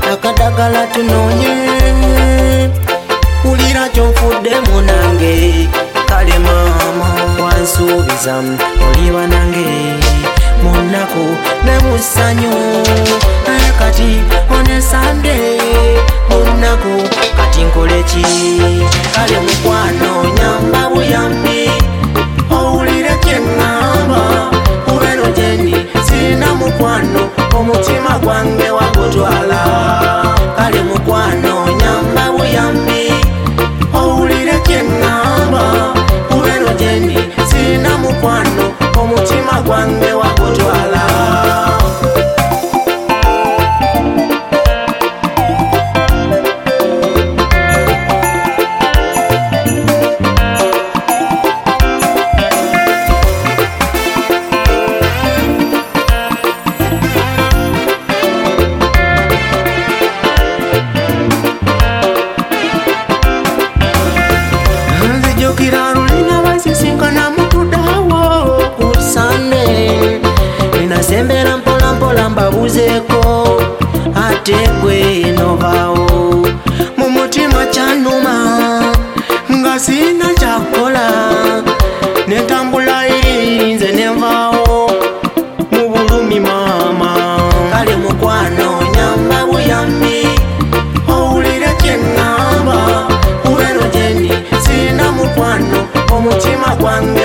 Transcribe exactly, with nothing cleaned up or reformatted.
akadagala tunonye ulira kyonfudde munange kale mama wansuubiza oliba nange munaku ne musanyu kati onesande munaku kati nkoleki kale mukwano nyamba buyambi owulire kyeŋŋamba ubeno gyendi sirina mukwano omutima gwange wagutwala kale mukwano nyamba buyambi owulire kyeŋŋamba ubeno gyendi sirina mukwano omutima gwange wagutwala sembera mpola mpola mbabuzeko ate gwe novaawo mu mutima kyanuma nga sina kyakola netambula eri nze nenvaawo mu bulumi maama kale mukwano nyamba buyambi owulire kyeŋŋamba ubeno gyendi sina mukwano omutima gwange